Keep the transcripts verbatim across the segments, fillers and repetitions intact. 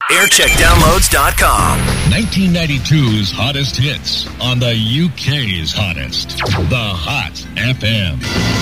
aircheck downloads dot com. nineteen ninety-two's hottest hits on the U K's hottest. The Hot F M.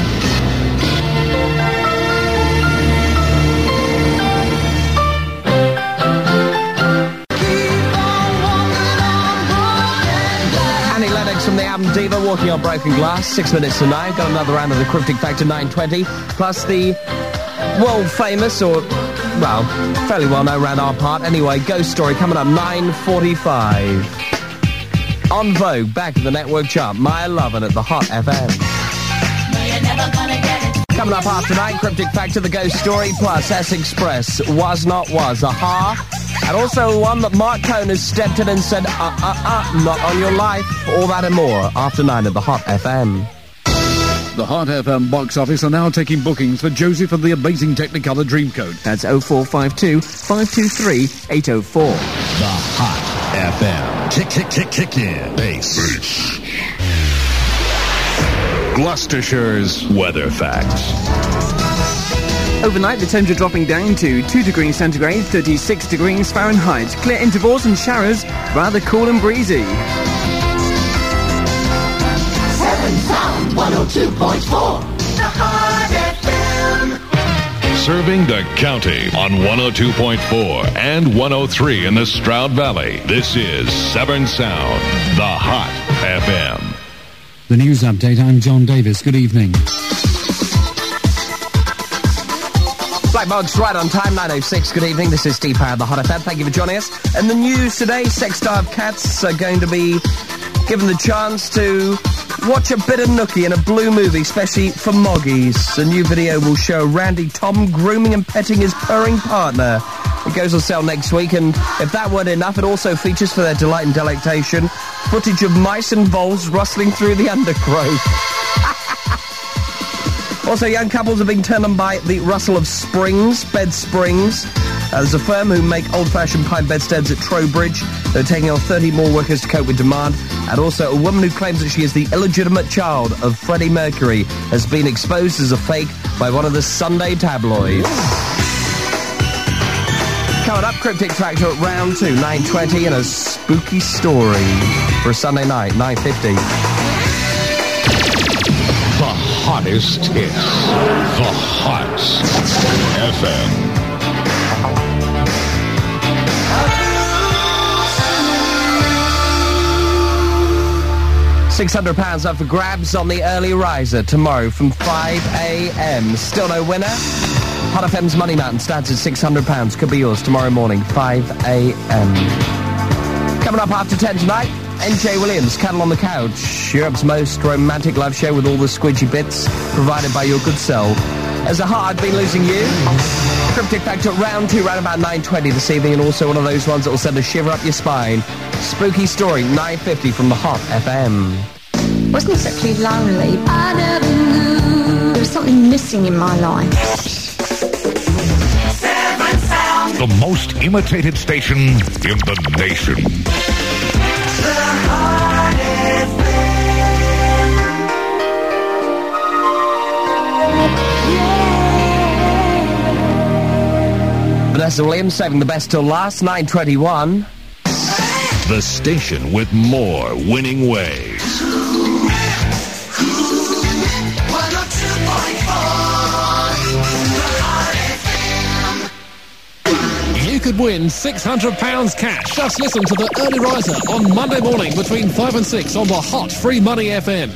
Annie Lennox from the album Diva, Walking on Broken Glass. Six minutes to nine. Got another round of the Cryptic Factor nine twenty. Plus the world famous, or, well, fairly well known around our part. Anyway, Ghost Story coming up nine forty-five. On Vogue, back in the network chart. My Lovin' at the Hot F M. No, you're never gonna get it. Coming up half tonight, Cryptic Factor, the Ghost Story, plus S-Express, Was Not Was, Aha. And also one that Mark Cohn has stepped in and said, uh-uh-uh, not on your life. All that and more, after nine at the Hot F M. The Hot F M box office are now taking bookings for Joseph and the Amazing Technicolor Dreamcoat. That's oh four five two, five two three, eight oh four. The Hot F M. Kick, kick, kick, kick in. Bass. Gloucestershire's weather facts. Overnight, the temperature dropping down to two degrees centigrade, thirty-six degrees Fahrenheit. Clear intervals and showers, rather cool and breezy. Seven Sound one oh two point four. The Hot F M. Serving the county on one oh two point four and one oh three in the Stroud Valley. This is Severn Sound, the Hot F M. The news update, I'm John Davis. Good evening. Black Box right on time, nine oh six. Good evening, this is Steve Power, the Hot F M. Thank you for joining us. And the news today, sex-starved cats are going to be given the chance to watch a bit of nookie in a blue movie, especially for moggies. A new video will show Randy Tom grooming and petting his purring partner. It goes on sale next week, and if that weren't enough, it also features, for their delight and delectation, footage of mice and voles rustling through the undergrowth. Also, young couples are being turned on by the rustle of Springs, Bed Springs. Uh, there's a firm who make old-fashioned pine bedsteads at Trowbridge. They're taking on thirty more workers to cope with demand. And also, a woman who claims that she is the illegitimate child of Freddie Mercury has been exposed as a fake by one of the Sunday tabloids. Coming up, Cryptic Factor at round two, nine twenty, and a spooky story for a Sunday night, nine fifty. The hottest hits. The Hot F M. six hundred pounds up for grabs on the early riser tomorrow from five a.m. Still no winner? Hot F M's Money Mountain starts at six hundred pounds. Could be yours tomorrow morning, five a.m. Coming up after ten tonight, N J Williams, Cattle on the Couch, Europe's most romantic love show with all the squidgy bits provided by your good self. As a heart, I've been losing you. Cryptic Factor round two, round about nine twenty this evening, and also one of those ones that will send a shiver up your spine. Spooky Story, nine fifty from the Hot F M. Wasn't exactly lonely. I never knew there was something missing in my life. Seven Sound. The most imitated station in the nation. The Hot F Yeah. Vanessa Williams saving the best till last, nine twenty-one. The station with more winning ways. You could win six hundred pounds cash. Just listen to the early riser on Monday morning between five and six on the Hot Free Money F M.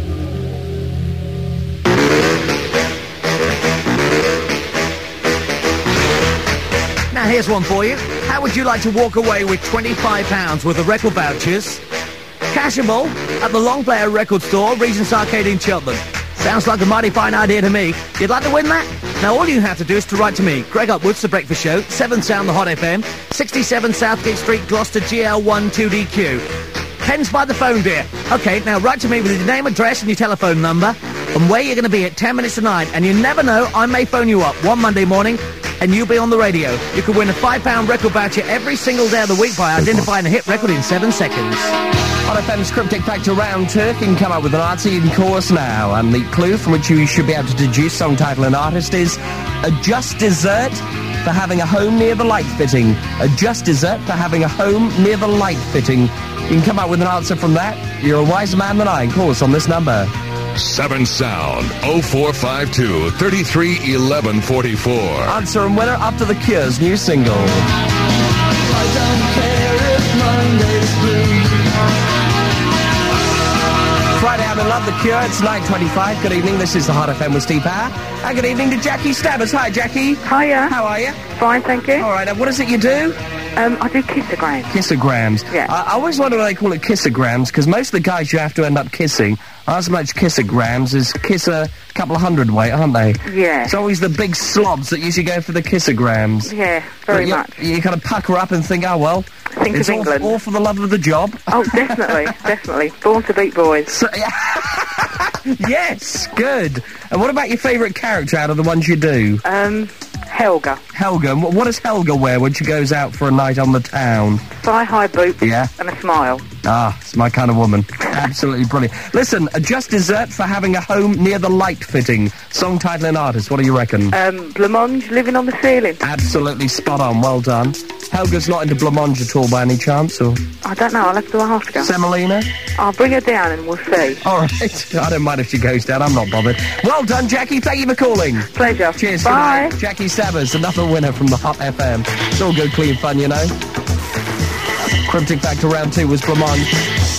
Now here's one for you. How would you like to walk away with twenty-five pounds worth of record vouchers? Cashable at the Long Player Record Store, Regent's Arcade in Cheltenham. Sounds like a mighty fine idea to me. You'd like to win that? Now all you have to do is to write to me, Greg Upwards, The Breakfast Show, Seven Sound, The Hot F M, sixty-seven Southgate Street, Gloucester, G L one two D Q. Pens by the phone, dear. Okay, now write to me with your name, address and your telephone number and where you're going to be at ten minutes to nine. And you never know, I may phone you up one Monday morning and you'll be on the radio. You could win a five pound record voucher every single day of the week by identifying a hit record in seven seconds. Hot F M's Cryptic Factor round two can come up with an answer. You can call us now. And the clue from which you should be able to deduce song title and artist is A Just Dessert for having a home near the light fitting. A just dessert for having a home near the light fitting. You can come up with an answer from that. You're a wiser man than I. And call us on this number. Seven Sound, oh four five two, three three one one four four. Answer and winner after The Cure's new single. I don't care if Monday's blue. Friday, I'm in love, The Cure. It's nine twenty-five. Good evening. This is the Hot F M with Steve Power. And good evening to Jackie Stabbers. Hi, Jackie. Hiya. How are you? Fine, thank you. All right. And what is it you do? Um, I do kissograms. Kissograms. Yeah. I, I always wonder why they call it kissograms, because most of the guys you have to end up kissing aren't so much kissograms as kiss a couple of hundred weight, aren't they? Yeah. It's always the big slobs that usually go for the kissograms. Yeah, very But you, much. You kind of pucker up and think, oh, well, Think it's of all, England. all for the love of the job. Oh, definitely, definitely. Born to beat boys. So, yeah. Yes, good. And what about your favourite character out of the ones you do? Um, Helga. Helga. And wh- what does Helga wear when she goes out for a night on the town? Thigh-high boots. Yeah. And a smile. Ah, it's my kind of woman. Absolutely brilliant. Listen, a just dessert for having a home near the light fitting. Song, title and artist, what do you reckon? Um, Blancmange, living on the ceiling. Absolutely spot on, well done. Helga's not into blancmange at all by any chance, or I don't know, I'll have to ask her. semolina? I'll bring her down and we'll see. All right. I don't mind if she goes down, I'm not bothered. Well done, Jackie. Thank you for calling. Pleasure. Cheers. Bye. Good night. Jackie Stabbers, another winner from the Hot F M. It's all good, clean fun, you know. Cryptic Factor round two was blancmange.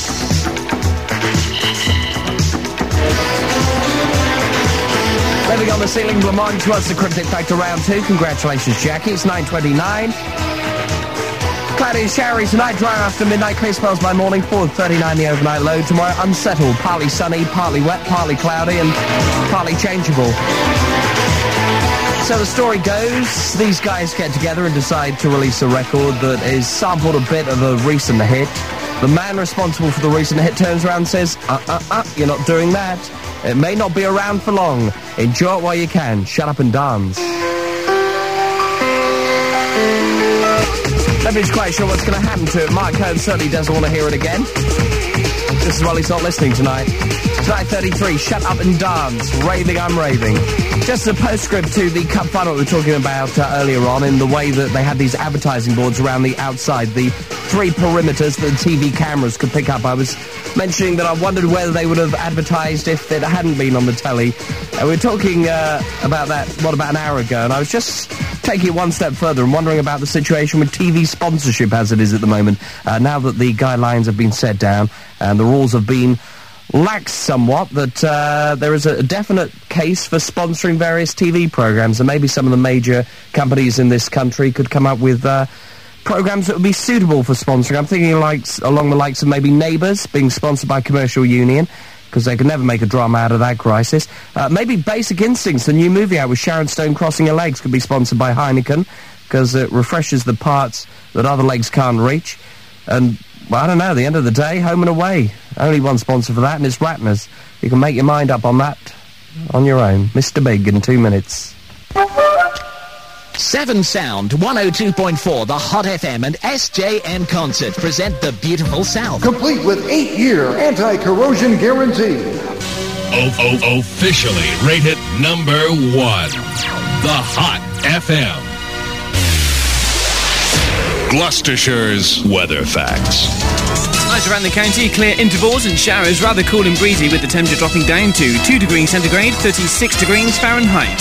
Living on the ceiling, blancmange was the Cryptic Factor round two. Congratulations, Jackie. It's nine twenty-nine. Cloudy and showery tonight, dry after midnight, clear spells by morning, four thirty-nine the overnight low. Tomorrow, unsettled, partly sunny, partly wet, partly cloudy, and partly changeable. So the story goes, these guys get together and decide to release a record that is sampled a bit of a recent hit. The man responsible for the recent hit turns around and says, uh-uh-uh, you're not doing that. It may not be around for long. Enjoy it while you can. Shut up and dance. Nobody's quite sure what's going to happen to it. Mark Cohn certainly doesn't want to hear it again. This is while he's not listening tonight. nine thirty-three, shut up and dance. Raving, I'm raving. Just a postscript to the Cup final we were talking about uh, earlier on, in the way that they had these advertising boards around the outside, the three perimeters that the T V cameras could pick up. I was mentioning that I wondered whether they would have advertised if it hadn't been on the telly. And we were talking uh, about that, what, about an hour ago, and I was just taking it one step further and wondering about the situation with T V sponsorship as it is at the moment. Uh, now that the guidelines have been set down and the rules have been lax somewhat, that uh, there is a definite case for sponsoring various T V programs, and maybe some of the major companies in this country could come up with uh, programs that would be suitable for sponsoring. I'm thinking like along the likes of maybe Neighbours being sponsored by Commercial Union, because they could never make a drama out of that crisis. Uh, maybe Basic Instincts, the new movie out with Sharon Stone crossing her legs, could be sponsored by Heineken, because it refreshes the parts that other legs can't reach. And, well, I don't know, at the end of the day, home and away. Only one sponsor for that, and it's Ratner's. You can make your mind up on that on your own. Mister Big in two minutes. Seven Sound, one oh two point four, the Hot F M and S J N Concert present The Beautiful South. Complete with eight-year anti-corrosion guarantee. Oh, oh, officially rated number one. The Hot F M. Gloucestershire's weather facts. Tonight around the county, clear intervals and showers, rather cool and breezy, with the temperature dropping down to two degrees centigrade, thirty-six degrees Fahrenheit.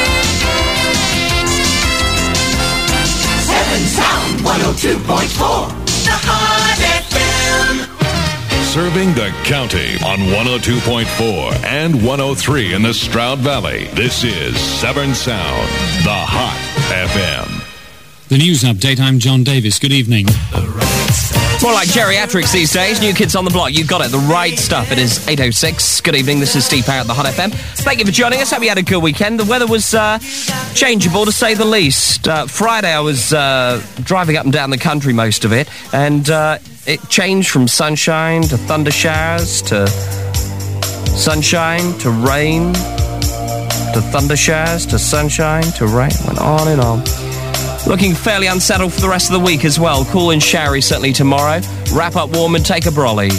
Seven Sound one oh two point four. The Hot F M. Serving the county on one oh two point four and one oh three in the Stroud Valley. This is Severn Sound, the Hot F M. The news update, I'm John Davis. Good evening. More like geriatrics these days. New Kids on the Block. You've got it. The right stuff. It is eight oh six. Good evening. This is Steve Power at the Hot F M. Thank you for joining us. Hope you had a good weekend. The weather was uh, changeable, to say the least. Uh, Friday, I was uh, driving up and down the country most of it, and uh, it changed from sunshine to thunder showers to sunshine to rain to thunder showers to sunshine to rain. Went on and on. Looking fairly unsettled for the rest of the week as well. Cool and showery certainly tomorrow. Wrap up warm and take a brolly.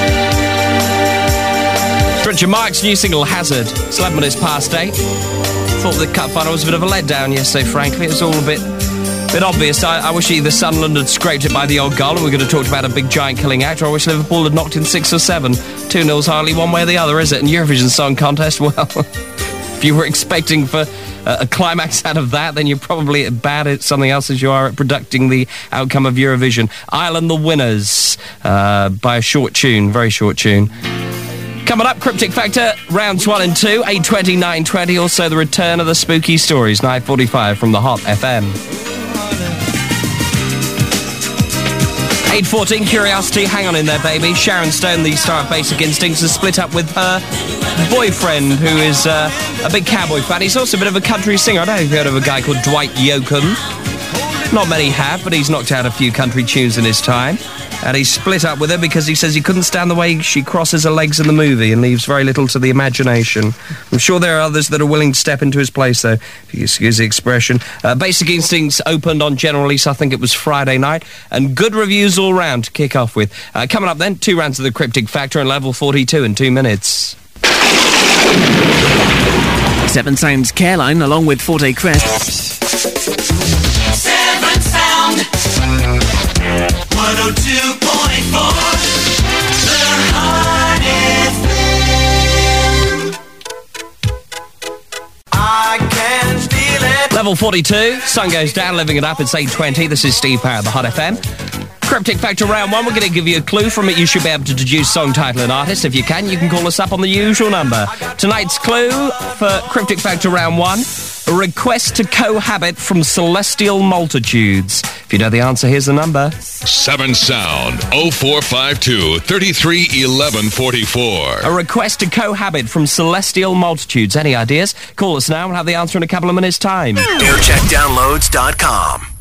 Stretcher Mark's new single, Hazard. It's eleven minutes past eight. thought the cup final was a bit of a letdown yesterday, frankly. It was all a bit bit obvious. I, I wish either Sunderland had scraped it by the odd goal, and we're going to talk about a big giant killing act, or I wish Liverpool had knocked in six or seven. Two nil's hardly one way or the other, is it? And Eurovision Song Contest, well, if you were expecting for uh, a climax out of that, then you're probably as bad at something else as you are at predicting the outcome of Eurovision. Ireland the winners uh, by a short tune, very short tune. Coming up, Cryptic Factor, rounds one and two, eight twenty, nine twenty. Also, the return of the spooky stories, nine forty-five from the Hot F M. eight fourteen, Curiosity, hang on in there, baby. Sharon Stone, the star of Basic Instincts, has split up with her boyfriend, who is uh, a big cowboy fan. He's also a bit of a country singer. I don't know if you've heard of a guy called Dwight Yoakam. Not many have, but he's knocked out a few country tunes in his time. And he split up with her because he says he couldn't stand the way she crosses her legs in the movie and leaves very little to the imagination. I'm sure there are others that are willing to step into his place, though, if you excuse the expression. Uh, Basic Instincts opened on general release, I think it was Friday night, and good reviews all round to kick off with. Uh, coming up then, two rounds of the Cryptic Factor and level forty-two in two minutes. Seven Sounds Caroline, along with Forte Crest. Seven Sound one oh two point four The Hot F M. I can feel it. Level forty-two, sun goes down, living it up. It's eight twenty. This is Steve Power, the Hot F M. Cryptic Factor round one, we're going to give you a clue. From it you should be able to deduce song title and artist. If you can, you can call us up on the usual number. Tonight's clue for Cryptic Factor round one, a request to cohabit from celestial multitudes. If you know the answer, here's the number. Seven Sound, oh four five two, thirty-three eleven forty-four. A request to cohabit from celestial multitudes. Any ideas? Call us now and have the answer in a couple of minutes' time. aircheck downloads dot com.